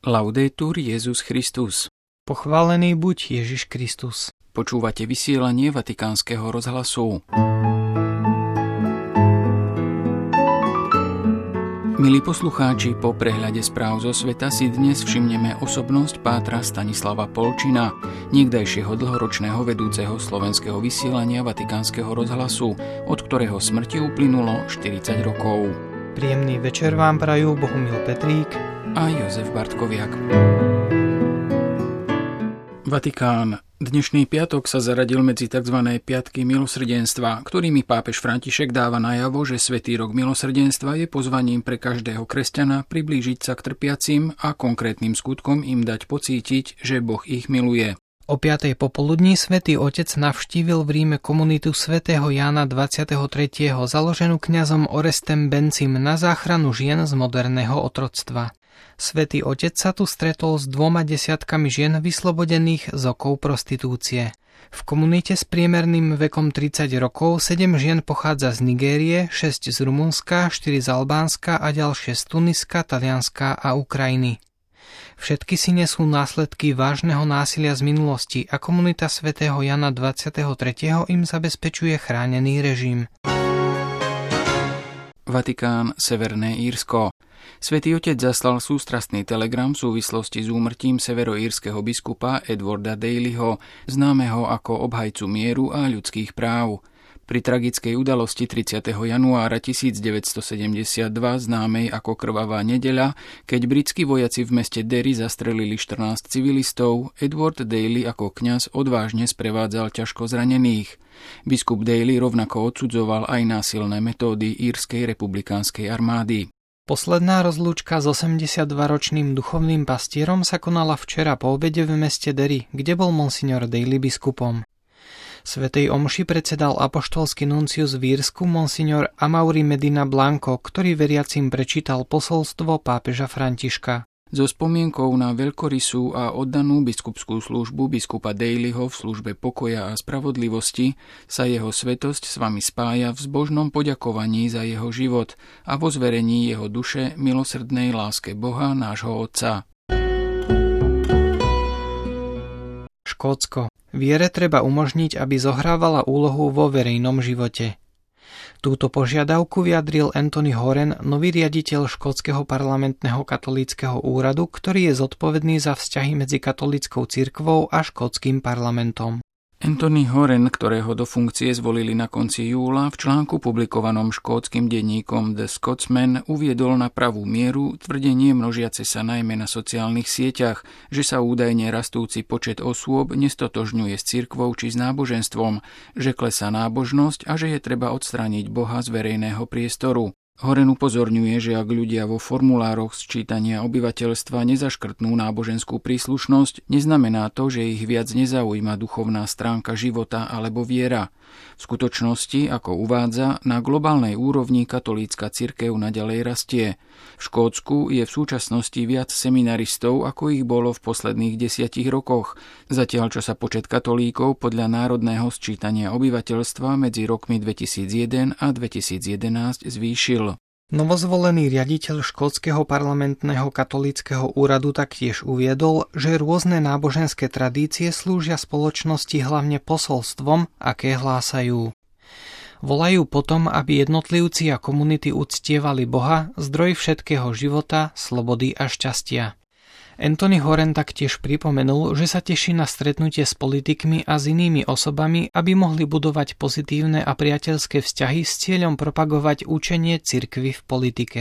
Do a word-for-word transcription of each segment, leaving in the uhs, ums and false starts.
Laudetur Jesus Christus. Pochválený buď Ježiš Kristus. Počúvate vysielanie Vatikánskeho rozhlasu. Milí poslucháči, po prehľade správ zo sveta si dnes všimneme osobnosť pátra Stanislava Polčina, niekdajšieho dlhoročného vedúceho slovenského vysielania Vatikánskeho rozhlasu, od ktorého smrti uplynulo štyridsať rokov. Príjemný večer vám prajú Bohumil Petrík a Jozef Bartkoviak. Vatikán. Dnešný piatok sa zaradil medzi tzv. Piatky milosrdenstva, ktorými pápež František dáva najavo, že Svätý rok milosrdenstva je pozvaním pre každého kresťana priblížiť sa k trpiacim a konkrétnym skutkom im dať pocítiť, že Boh ich miluje. O piatej popoludní Svätý Otec navštívil v Ríme komunitu svätého Jána dvadsiateho tretieho založenú kňazom Orestem Bencim na záchranu žien z moderného otroctva. Svätý Otec sa tu stretol s dvoma desiatkami žien vyslobodených z okov prostitúcie. V komunite s priemerným vekom tridsať rokov sedem žien pochádza z Nigérie, šesť z Rumunska, štyri z Albánska a ďalšie z Tuniska, Talianska a Ukrajiny. Všetky si nesú následky vážneho násilia z minulosti a komunita svätého Jana dvadsiateho tretieho im zabezpečuje chránený režim. Vatikán, Severné Írsko. Svätý Otec zaslal sústrastný telegram v súvislosti s úmrtím severoírskeho biskupa Edwarda Dalyho, známeho ako obhajcu mieru a ľudských práv. Pri tragickej udalosti tridsiateho januára tisícdeväťstosedemdesiatdva, známej ako Krvavá nedeľa, keď britskí vojaci v meste Derry zastrelili štrnásť civilistov, Edward Daly ako kňaz odvážne sprevádzal ťažko zranených. Biskup Daly rovnako odsudzoval aj násilné metódy írskej republikánskej armády. Posledná rozlúčka s osemdesiatdvaročným duchovným pastierom sa konala včera po obede v meste Derry, kde bol monsignor Daly biskupom. Svätej omši predsedal apoštolský nuncius v Írsku monsignor Amaury Medina Blanco, ktorý veriacim prečítal posolstvo pápeža Františka. So spomienkou na veľkorysú a oddanú biskupskú službu biskupa Dalyho v službe pokoja a spravodlivosti sa jeho svätosť s vami spája v zbožnom poďakovaní za jeho život a vo zverení jeho duše milosrdnej láske Boha, nášho Otca. Škótsko. Viere treba umožniť, aby zohrávala úlohu vo verejnom živote. Túto požiadavku vyjadril Anthony Horan, nový riaditeľ škótskeho parlamentného katolíckeho úradu, ktorý je zodpovedný za vzťahy medzi katolíckou cirkvou a škótskym parlamentom. Anthony Horan, ktorého do funkcie zvolili na konci júla, v článku publikovanom škótskym denníkom The Scotsman uviedol na pravú mieru tvrdenie množiace sa najmä na sociálnych sieťach, že sa údajne rastúci počet osôb nestotožňuje s cirkvou či s náboženstvom, že klesá nábožnosť a že je treba odstrániť Boha z verejného priestoru. Horan upozorňuje, že ak ľudia vo formulároch sčítania obyvateľstva nezaškrtnú náboženskú príslušnosť, neznamená to, že ich viac nezaujíma duchovná stránka života alebo viera. V skutočnosti, ako uvádza, na globálnej úrovni katolícka cirkev naďalej rastie. V Škótsku je v súčasnosti viac seminaristov, ako ich bolo v posledných desiatich rokoch, zatiaľ čo sa počet katolíkov podľa národného sčítania obyvateľstva medzi rokmi dvetisícjeden a dvetisícjedenásť zvýšil. Novozvolený riaditeľ škótskeho parlamentného katolíckeho úradu taktiež uviedol, že rôzne náboženské tradície slúžia spoločnosti hlavne posolstvom, aké hlásajú. Volajú potom, aby jednotlivci a komunity uctievali Boha, zdroj všetkého života, slobody a šťastia. Anthony Horan taktiež pripomenul, že sa teší na stretnutie s politikmi a s inými osobami, aby mohli budovať pozitívne a priateľské vzťahy s cieľom propagovať učenie cirkvi v politike.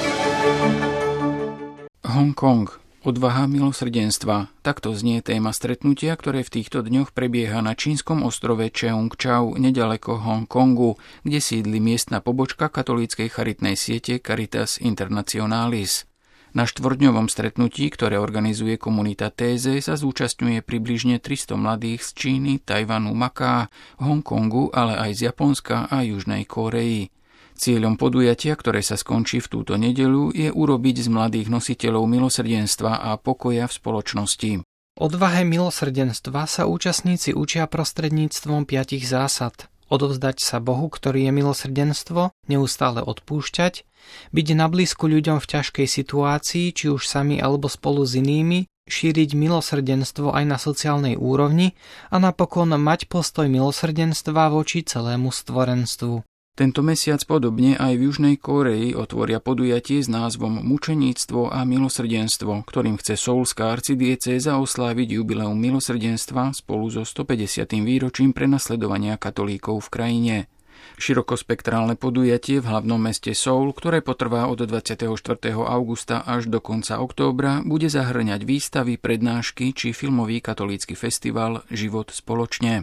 Hongkong. Odvaha milosrdenstva. Takto znie téma stretnutia, ktoré v týchto dňoch prebieha na čínskom ostrove Cheung-chau nedaleko Hongkongu, kde sídli miestna pobočka katolíckej charitnej siete Caritas Internationalis. Na štvorňovom stretnutí, ktoré organizuje komunita Téze, sa zúčastňuje približne tristo mladých z Číny, Tajvanu, Maká, Hongkongu, ale aj z Japonska a Južnej Kórei. Cieľom podujatia, ktoré sa skončí v túto nedeľu, je urobiť z mladých nositeľov milosrdenstva a pokoja v spoločnosti. Odvahe milosrdenstva sa účastníci učia prostredníctvom piatich zásad. odovzdať sa Bohu, ktorý je milosrdenstvo, neustále odpúšťať, byť nablízku ľuďom v ťažkej situácii, či už sami alebo spolu s inými, šíriť milosrdenstvo aj na sociálnej úrovni a napokon mať postoj milosrdenstva voči celému stvorenstvu. Tento mesiac podobne aj v Južnej Kórei otvoria podujatie s názvom Mučeníctvo a milosrdenstvo, ktorým chce soulská arcidiecéza osláviť jubileum milosrdenstva spolu so stopäťdesiatym výročím prenasledovania katolíkov v krajine. Širokospektrálne podujatie v hlavnom meste Soul, ktoré potrvá od dvadsiateho štvrtého augusta až do konca októbra, bude zahŕňať výstavy, prednášky či filmový katolícky festival Život spoločne.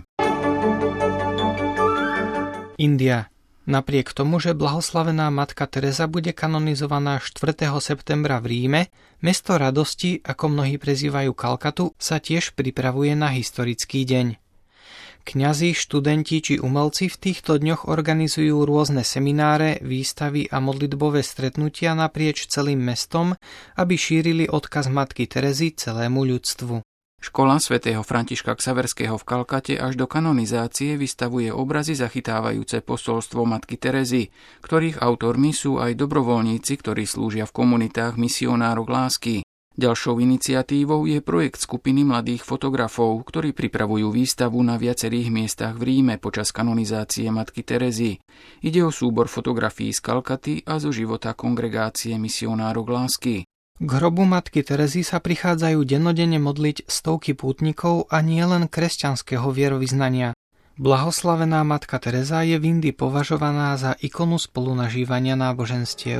India. Napriek tomu, že blahoslavená matka Teresa bude kanonizovaná štvrtého septembra v Ríme, mesto radosti, ako mnohí prezývajú Kalkatu, sa tiež pripravuje na historický deň. Kňazi, študenti či umelci v týchto dňoch organizujú rôzne semináre, výstavy a modlitbové stretnutia naprieč celým mestom, aby šírili odkaz matky Terezy celému ľudstvu. Škola svätého Františka Xaverského v Kalkate až do kanonizácie vystavuje obrazy zachytávajúce posolstvo matky Terezy, ktorých autormi sú aj dobrovoľníci, ktorí slúžia v komunitách misionárok lásky. Ďalšou iniciatívou je projekt skupiny mladých fotografov, ktorí pripravujú výstavu na viacerých miestach v Ríme počas kanonizácie matky Terezy. Ide o súbor fotografií z Kalkaty a zo života kongregácie misionárok lásky. K hrobu matky Terezy sa prichádzajú dennodenne modliť stovky pútnikov a nie len kresťanského vierovyznania. Blahoslavená matka Tereza je v Indii považovaná za ikonu spolunažívania náboženstiev.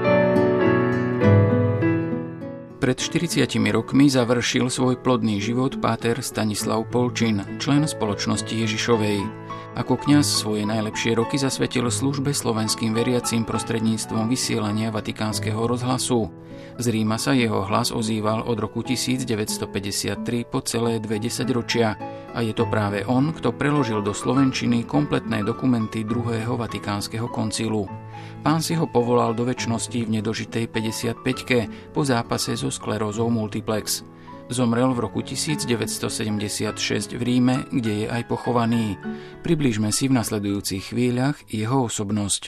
Pred štyridsiatimi rokmi završil svoj plodný život páter Stanislav Polčin, člen spoločnosti Ježišovej. Ako kňaz svoje najlepšie roky zasvetil službe slovenským veriacim prostredníctvom vysielania Vatikánskeho rozhlasu. Z Ríma sa jeho hlas ozýval od roku devätnásťstopäťdesiattri po celé dve desaťročia a je to práve on, kto preložil do slovenčiny kompletné dokumenty druhého Vatikánskeho koncilu. Pán si ho povolal do večnosti v nedožitej päťdesiatpäťke po zápase so sklerózou multiplex. Zomrel v roku devätnásťstosedemdesiatšesť v Ríme, kde je aj pochovaný. Priblížme si v nasledujúcich chvíľach jeho osobnosť.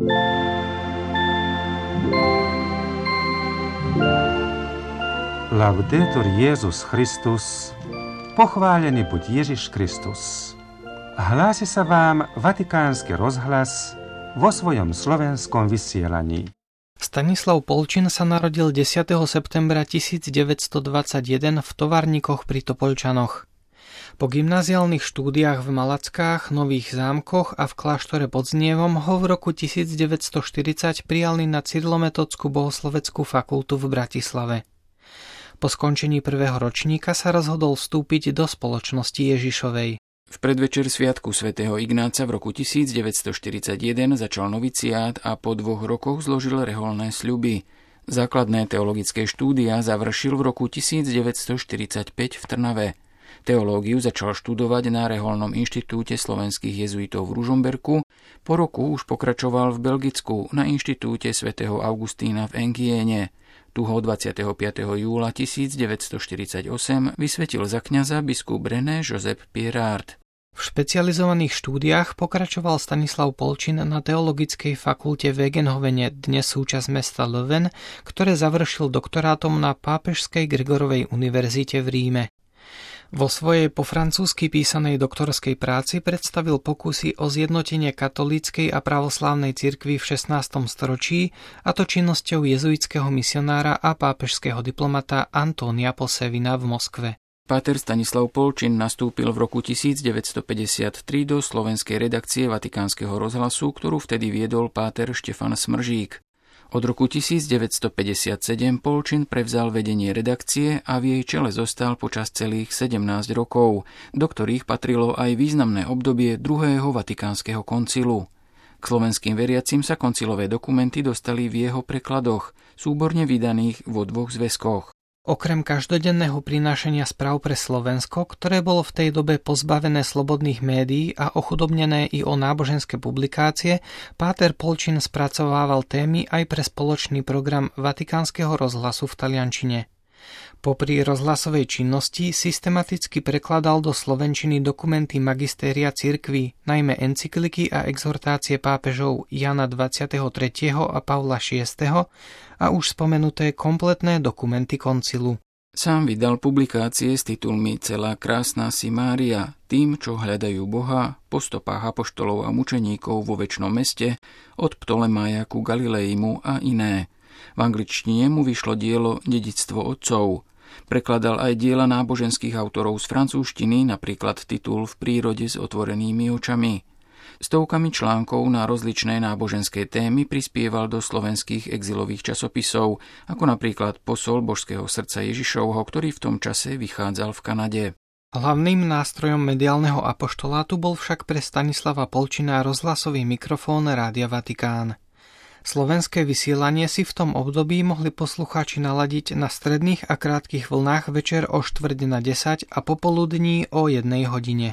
Laudetur Jesus Christus, pochválený buď Ježiš Kristus. Hlási sa vám Vatikánsky rozhlas vo svojom slovenskom vysielaní. Stanislav Polčin sa narodil desiateho septembra tisícdeväťstodvadsaťjeden v Tovarníkoch pri Topoľčanoch. Po gymnáziálnych štúdiách v Malackách, Nových Zámkoch a v kláštore pod Znievom ho v roku devätnásťstoštyridsať prijali na Cyrilometodskú bohosloveckú fakultu v Bratislave. Po skončení prvého ročníka sa rozhodol vstúpiť do spoločnosti Ježišovej. V predvečer sviatku svätého Ignáca v roku devätnásťstoštyridsaťjeden začal noviciát a po dvoch rokoch zložil reholné sľuby. Základné teologické štúdia završil v roku devätnásťstoštyridsaťpäť v Trnave. Teológiu začal študovať na reholnom inštitúte slovenských jezuitov v Ružomberku, po roku už pokračoval v Belgicku na inštitúte svätého Augustína v Engiene. Tu ho dvadsiateho piateho júla tisícdeväťstoštyridsaťosem vysvetil za kňaza biskup René Josep Pierart. V špecializovaných štúdiách pokračoval Stanislav Polčin na Teologickej fakulte v Egenhovene, dnes súčasť mesta Leuven, ktoré završil doktorátom na Pápežskej Gregorovej univerzite v Ríme. Vo svojej po francúzsky písanej doktorskej práci predstavil pokusy o zjednotenie katolíckej a pravoslávnej cirkvi v šestnástom storočí, a to činnosťou jezuitského misionára a pápežského diplomata Antónia Posevina v Moskve. Páter Stanislav Polčin nastúpil v roku devätnásťstopäťdesiattri do slovenskej redakcie Vatikánskeho rozhlasu, ktorú vtedy viedol páter Štefan Smržík. Od roku devätnásťstopäťdesiatsedem Polčin prevzal vedenie redakcie a v jej čele zostal počas celých sedemnásť rokov, do ktorých patrilo aj významné obdobie druhého Vatikánskeho koncilu. K slovenským veriacim sa koncilové dokumenty dostali v jeho prekladoch, súborne vydaných vo dvoch zväzkoch. Okrem každodenného prinášania správ pre Slovensko, ktoré bolo v tej dobe pozbavené slobodných médií a ochudobnené i o náboženské publikácie, páter Polčin spracovával témy aj pre spoločný program Vatikánskeho rozhlasu v taliančine. Popri rozhlasovej činnosti systematicky prekladal do slovenčiny dokumenty magistéria cirkvi, najmä encykliky a exhortácie pápežov Jana dvadsiateho tretieho a Pavla šiesteho a už spomenuté kompletné dokumenty koncilu. Sám vydal publikácie s titulmi Celá krásna si Mária, tým, čo hľadajú Boha, po stopách apoštolov a mučeníkov vo večnom meste, od Ptolemája ku Galileimu a iné. V angličtine mu vyšlo dielo Dedičstvo otcov. Prekladal aj diela náboženských autorov z francúzštiny, napríklad titul V prírode s otvorenými očami. Stovkami článkov na rozličné náboženské témy prispieval do slovenských exilových časopisov, ako napríklad Posol Božského srdca Ježišovho, ktorý v tom čase vychádzal v Kanade. Hlavným nástrojom mediálneho apoštolátu bol však pre Stanislava Polčina rozhlasový mikrofón Rádia Vatikán. Slovenské vysielanie si v tom období mohli poslucháči naladiť na stredných a krátkych vlnách večer o štvrť na desať a popoludní o jednej hodine.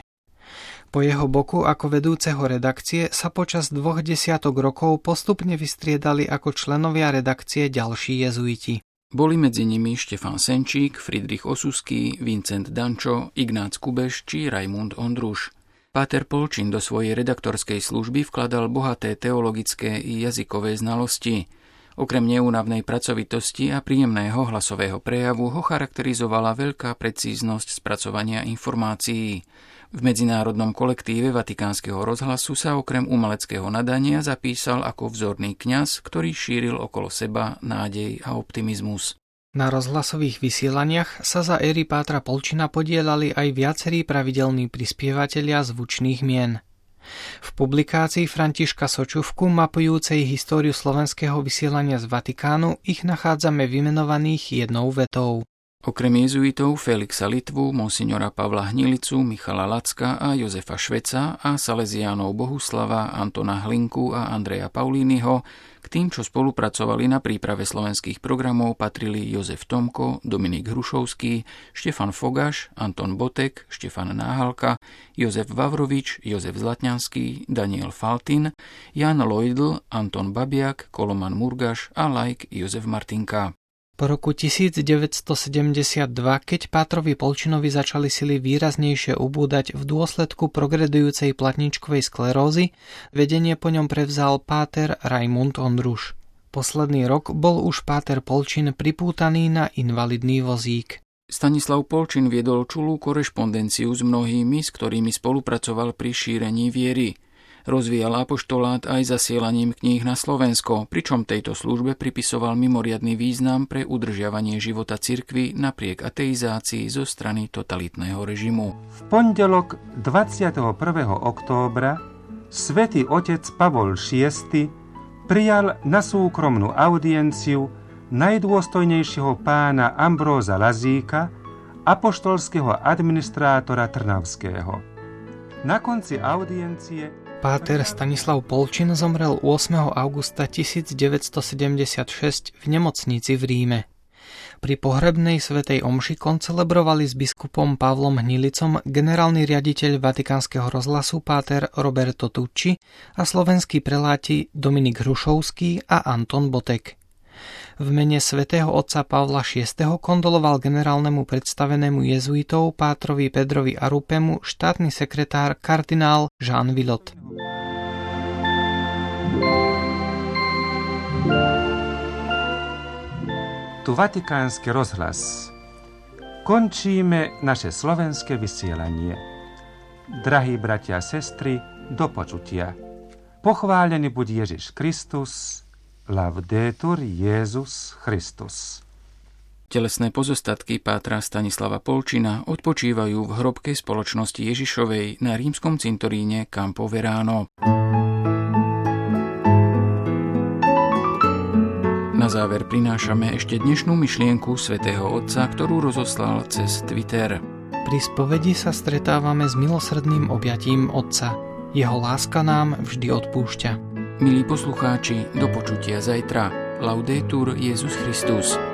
Po jeho boku ako vedúceho redakcie sa počas dvoch desiatok rokov postupne vystriedali ako členovia redakcie ďalší jezuiti. Boli medzi nimi Štefán Senčík, Friedrich Osuský, Vincent Dančo, Ignác Kubeš či Rajmund Ondruš. Páter Polčín do svojej redaktorskej služby vkladal bohaté teologické i jazykové znalosti. Okrem neúnavnej pracovitosti a príjemného hlasového prejavu ho charakterizovala veľká precíznosť spracovania informácií. V medzinárodnom kolektíve Vatikánskeho rozhlasu sa okrem umeleckého nadania zapísal ako vzorný kňaz, ktorý šíril okolo seba nádej a optimizmus. Na rozhlasových vysielaniach sa za éry Pátra Polčina podielali aj viacerí pravidelní prispievatelia zvučných mien. V publikácii Františka Sočuvku mapujúcej históriu slovenského vysielania z Vatikánu ich nachádzame vymenovaných jednou vetou. Okrem jezuitov Felixa Litvu, monsignora Pavla Hnilicu, Michala Lacka a Jozefa Šveca a Salesiánov Bohuslava, Antona Hlinku a Andreja Paulínyho, k tým, čo spolupracovali na príprave slovenských programov, patrili Jozef Tomko, Dominik Hrušovský, Štefan Fogaš, Anton Botek, Štefan Náhalka, Jozef Vavrovič, Jozef Zlatňanský, Daniel Faltin, Jan Lojdl, Anton Babiak, Koloman Murgaš a laik Jozef Martinka. Po roku tisícdeväťstosedemdesiatdva, keď Pátrovi Polčinovi začali sily výraznejšie ubúdať v dôsledku progredujúcej platničkovej sklerózy, vedenie po ňom prevzal páter Rajmund Ondruš. Posledný rok bol už páter Polčin pripútaný na invalidný vozík. Stanislav Polčin viedol čulú korešpondenciu s mnohými, s ktorými spolupracoval pri šírení viery. Rozvíjal apoštolát aj zasielaním kníh na Slovensko, pričom tejto službe pripisoval mimoriadny význam pre udržiavanie života cirkvi napriek ateizácii zo strany totalitného režimu. V pondelok dvadsiateho prvého októbra svätý otec Pavol šiesty prijal na súkromnú audienciu najdôstojnejšieho pána Ambróza Lazíka, apoštolského administrátora Trnavského. Na konci audiencie páter Stanislav Polčin zomrel ôsmeho augusta tisícdeväťstosedemdesiatšesť v nemocnici v Ríme. Pri pohrebnej svätej omši koncelebrovali s biskupom Pavlom Hnilicom generálny riaditeľ Vatikánskeho rozhlasu páter Roberto Tucci a slovenskí preláti Dominik Hrušovský a Anton Botek. V mene svätého otca Pavla šiesteho kondoloval generálnemu predstavenému jezuitov pátrovi Pedrovi Arupemu štátny sekretár kardinál Jean Villot. Tu Vatikánsky rozhlas. Končíme naše slovenské vysielanie. Drahí bratia a sestry, do počutia. Pochválený buď Ježiš Kristus, Laudetur Jesus Christus. Telesné pozostatky pátra Stanislava Polčina odpočívajú v hrobke spoločnosti Ježišovej na rímskom cintoríne Campo Verano. Na záver prinášame ešte dnešnú myšlienku svätého Otca, ktorú rozoslal cez Twitter. Pri spovedi sa stretávame s milosrdným objatím Otca. Jeho láska nám vždy odpúšťa. Milí poslucháči, do počutia zajtra. Laudetur Jesus Christus.